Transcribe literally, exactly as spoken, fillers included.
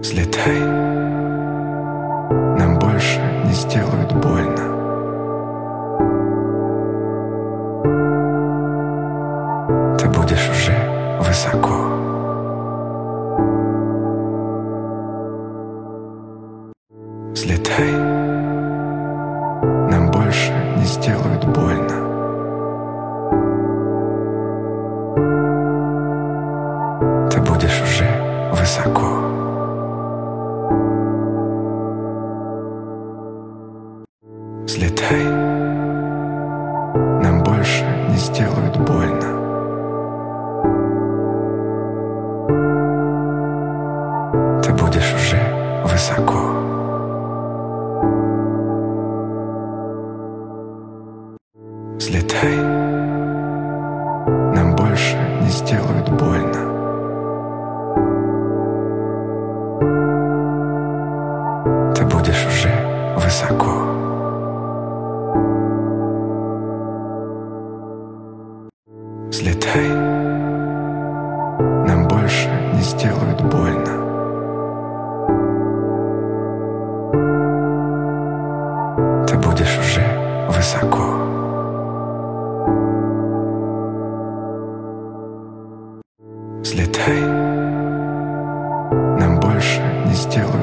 Взлетай, нам больше не сделают больно. Ты будешь уже высоко. Взлетай, нам больше не сделают больно. Ты будешь уже высоко. Взлетай, нам больше не сделают больно. Ты будешь уже высоко. Взлетай, нам больше не сделают больно. Ты будешь уже высоко. Взлетай, нам больше не сделают больно. Ты будешь уже высоко. Взлетай, нам больше не сделают